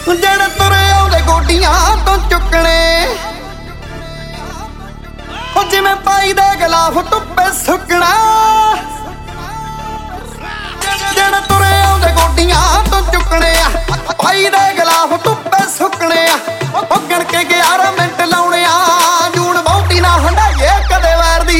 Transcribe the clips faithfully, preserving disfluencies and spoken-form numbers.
ਜਿਹੜੇ ਤੁਰੇ ਆਉਂਦੇ ਗੋਡੀਆਂ ਤੋਂ ਚੁੱਕਣੇ ਉਹ ਜਿਵੇਂ ਪਾਈ ਦੇ ਗਲਾਫ ਧੁੱਪੇ ਸੁੱਕਣਾ ਜਿਹੜੇ ਤੁਰੇ ਆਉਂਦੇ ਗੋਡੀਆਂ ਤੋਂ ਚੁੱਕਣੇ ਆ ਪਾਈ ਦੇ ਗਲਾਫ ਧੁੱਪੇ ਸੁੱਕਣੇ ਆ ਉਹ ਗਿਣ ਕੇ ਗਿਆਰਾਂ ਮਿੰਟ ਲਾਉਣੇ ਆ ਜੂਣ ਬਹੁਤੀ ਨਾ ਹੰਡਾਈਏ ਕਦੇ ਵੈਰ ਦੀ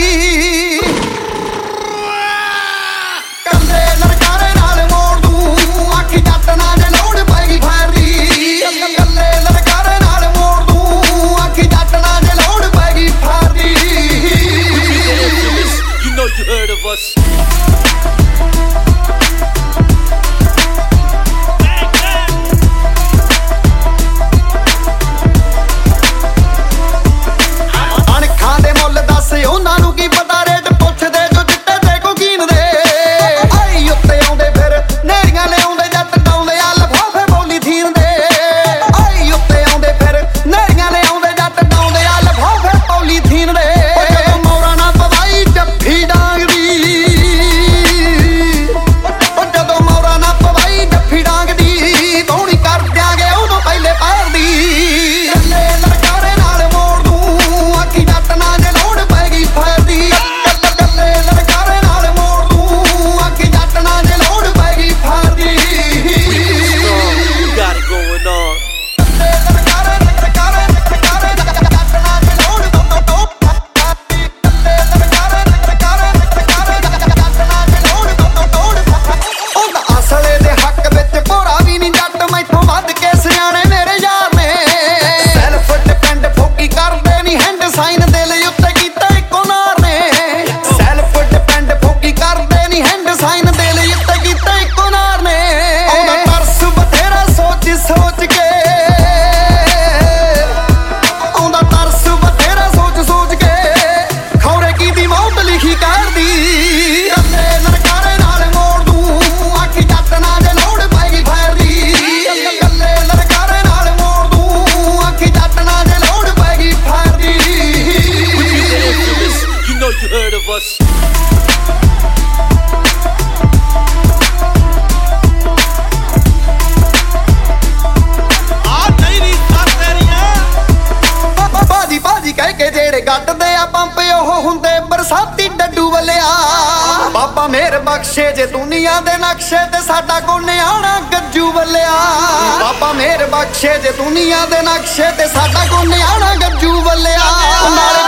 ਕੰਦੇ ਲੜਕਾਰੇ ਨਾਲ ਮੋੜ ਦੂੰ ਆਖੀ ਜੱਟ ਨਾ ਜੇ ਲੋੜ ਪੈਗੀ ਫੈਰ ਦੀ ਕੱਲੇ ਲੜਕਾਰੇ ਨਾਲ ਮੋੜ ਦੂੰ ਆਖੀ ਜੱਟ ਨਾ ਜੇ ਲੋੜ ਪੈਗੀ ਫੈਰ ਦੀ You know you heard of us. ਅਣਖਾਂ ਦੇ ਮੁੱਲ ਦੱਸ ਉਹਨਾਂ ਨੂੰ ਕੀ ਪਤਾ ਰੇਟ ਪੁੱਛਦੇ ਜੋ ਚਿੱਟੇ ਤੇ ਕੋਕੀਨ ਦੇ ਆਈ ਉੱਤੇ ਆਉਂਦੇ ਫਿਰ ਨੇਰੀਆਂ ਲਿਆਉਂਦੇ ਜੱਟ ਡਾਉਂਦੇ ਆ ਲਫਾਫੇ ਬੋਲੀ ਥੀਨ ਦੇ ਆਈ ਉੱਤੇ ਆਉਂਦੇ ਫਿਰ ਨੇਰੀਆਂ ਲਿਆਉਂਦੇ ਜੱਟ ਡਾਉਂਦੇ ਆ ਲਫਾਫੇ ਬੋਲੀ ਥੀਨ ਦੇ ਜਦੋਂ ਮੋਰਾ ਨਾ ਪਵਾਈ ਜੱਫੀ ਡਾਂਗ ਦੀ ਉਹ ਜਦੋਂ ਮੋਰਾ ਨਾ ਪਵਾਈ ਜੱਫੀ ਡਾਂਗ ਦੀ ਬੌਣੀ ਕਰ ਦਿਆਂਗੇ ਉਦੋਂ ਪਹਿਲੇ ਪੈਰ ਦੀ ਕੱਲੇ ਲੜਕਾਰੇ ਨਾਲ ਮੋੜ ਦੂੰ ਆਖੀ ਜੱਟ ਨਾ ਜੇ ਲੋੜ ਪੈਗੀ ਫੈਰ ਦੀ ਕੱਲੇ ਲੜਕਾਰੇ ਨਾਲ ਮੋੜ ਦੂੰ ਆਖੀ ਜੱਟ ਨਾ ਜੇ ਲੋੜ ਪੈਗੀ ਫੈਰ ਦੀ You got it going on. ਅਸਲੇ ਦੇ ਹੱਕ ਵਿੱਚ ਭੋਰਾ ਵੀ ਨਹੀਂ ਜੱਟ ਮੈਥੋਂ ਵੱਧ ਕੇ ਸਿਆਣੇ ਮੇਰੇ ਯਾਰ ਨੇ ਸੈਲਫ ਡਿਪੈਂਡ ਫੋਕੀ ਕਰਦੇ ਨਹੀਂ ਹੈਂਡ ਸਾਈਨ ਦੇ ਲਈ ਉੱਤੇ ਕੀਤਾ ਇੱਕੋ ਨਾਰ ਨੇ ਸੈਲਫ ਡਿਪੈਂਡ ਫੋਕੀ ਕਰਦੇ ਨਹੀਂ ਹੈਂਡ ਸਾਈਨ ਦੇ ਲਈ ਉੱਤੇ ਕੀਤਾ ਇੱਕੋ ਨਾਰ ਨੇ ਉਹਦਾ ਤਰਸ ਬਥੇਰਾ ਸੋਚ ਸੋਚ ਕੇ ਉਹਦਾ ਤਰਸ ਬਥੇਰਾ ਸੋਚ ਸੋਚ ਕੇ ਖੌਰੇ ਕੀ ਦੀ ਮੌਤ ਲਿਖੀ ਕਰਦੀ ਕੱਲੇ ਲੜਕਾਰੇ ਨਾਲ ਮੋੜ ਦੂੰ ਆਖੀ ਜੱਟ ਨਾ ਜੇ ਲੋੜ ਪੈਗੀ ਫੈਰ ਦੀ ਕੱਲੇ ਲੜਕਾਰੇ ਨਾਲ ਮੋੜ ਦੂੰ ਆਖੀ ਜੱਟ ਨਾ ਜੇ ਲੋੜ ਪੈਗੀ ਫੈਰ ਦੀ You know you heard of us. ਬਾਜੀ ਬਾਜੀ ਕਹਿ ਕੇ ਜਿਹੜੇ ਗੱਡਦੇ ਆ ਪੰਪ ਉਹ ਹੁੰਦੇ ਬਰਸਾਤੀ ਡੱਡੂ ਵੱਲਿਆ ਬਾਬਾ ਮੇਰ ਬਖਸ਼ੇ ਜੇ ਦੁਨੀਆ ਦੇ ਨਕਸ਼ੇ ਤੇ ਸਾਡਾ ਕੋ ਨਿਆਣਾ ਗੱਜੂ ਵੱਲਿਆ ਬਾਬਾ ਮੇਰ ਬਖਸ਼ੇ ਜੇ ਦੁਨੀਆ ਦੇ ਨਕਸ਼ੇ ਤੇ ਸਾਡਾ ਕੋ ਨਿਆਣਾ ਗੱਜੂ ਵੱਲਿਆ ਨਾਲੇ